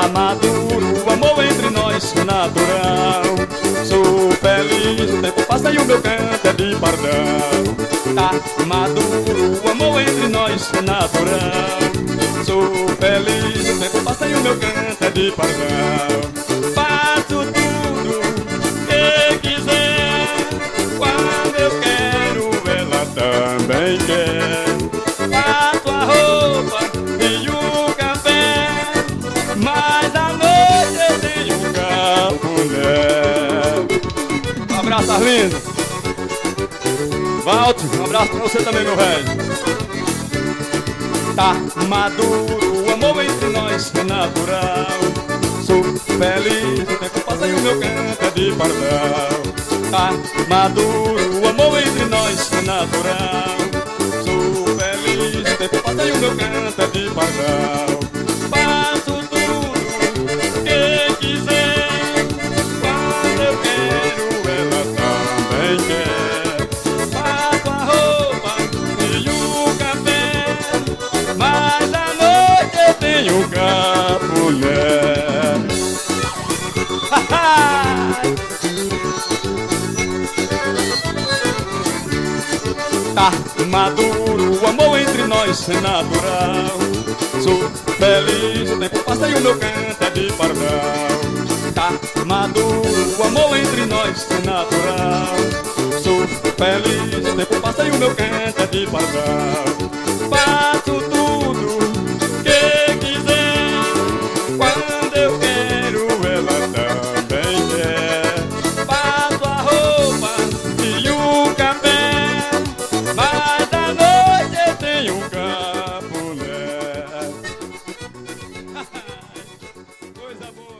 maduro, o amor entre nós natural. Sou feliz, o tempo passa e o meu canto é de pardal. Tá maduro, o amor entre nós natural. Sou feliz, o tempo passa e o meu canto é de pardal. Faço tudo que quiser, quando eu quero ela também quer. Faço a roupa e o café, mas à noite eu tenho um cafuné. Um abraço, Arlindo. Walter, um abraço pra você também, meu velho. Tá maduro, o amor entre nós é natural. Sou feliz, o tempo passa e o meu canto é de pardal. Tá maduro, o amor entre nós é natural. Sou feliz, o tempo passa e o meu canto é de pardal. Faço tudo que quiser, quando eu quero ela também quer. Faço a roupa e o café, mas à noite eu tenho um cafuné. Tá maduro, o amor entre nós é natural. Sou feliz, o tempo passa e o meu canto é de pardal. Tá maduro, o amor entre nós é natural. Sou feliz, o tempo passa e o meu canto é de pardal. Faço tudo que quiser, quando eu quero ela também quer. Faço a roupa e o café, mas à noite eu tenho um cafuné. Coisa boa.